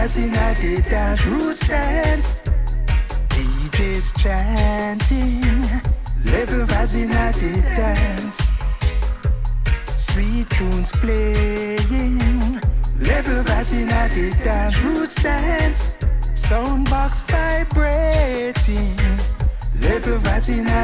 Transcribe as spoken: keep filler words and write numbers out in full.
vibes in the dance, roots dance. D Js chanting, level vibes in the dance. Sweet tunes playing, level vibes in the dance, roots dance. Soundbox vibrating, level vibes in